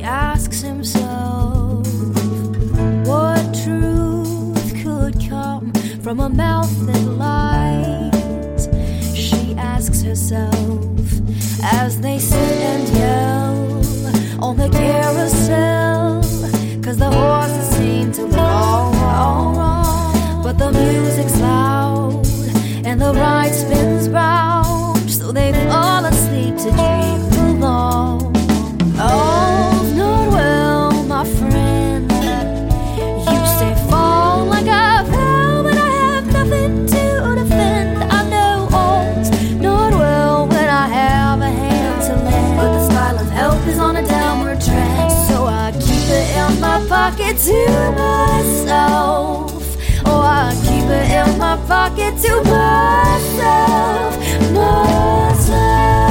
asks himself, what truth could come from a mouth that lies? She asks herself as they sit and yell on the carousel, 'cause the horses seem to look all wrong, but the music's loud and the ride spins round, so they fall asleep to dream along. All's not well, my friend. You say fall like I fell, but I have nothing to defend. I know all's not well when I have a hand to lend, but the style of help is on a downward trend, so I keep it in my pocket to myself. Oh, I keep it in my pocket to myself, myself.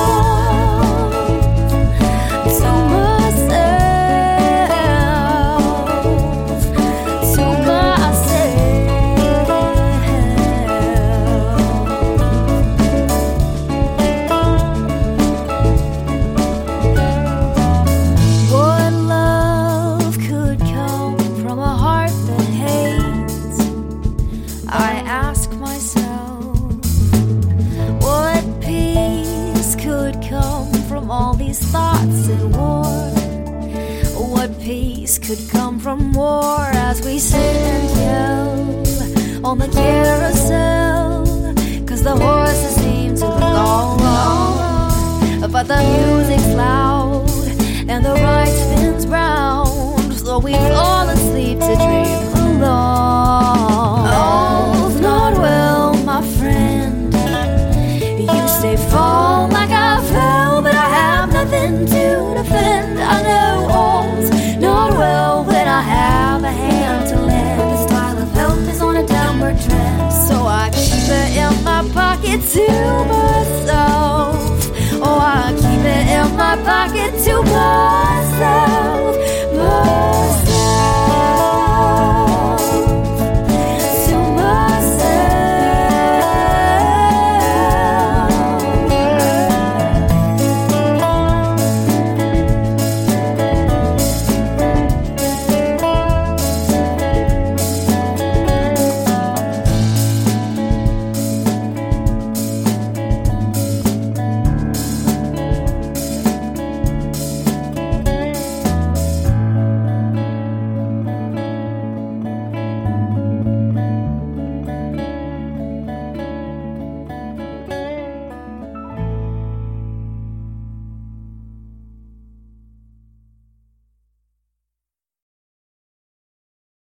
Thoughts at war. What peace could come from war as we sit and yell on the carousel, 'cause the horses seem to look all wrong, but the music's loud and the ride spins round, so we fall asleep to dream along. All's not well, my friend. You say fall like I fell, but I have nothing to defend. I know all's not well when I have a hand to lend. The style of help is on a downward trend, so I keep it in my pocket to myself. Oh, I keep it in my pocket to myself.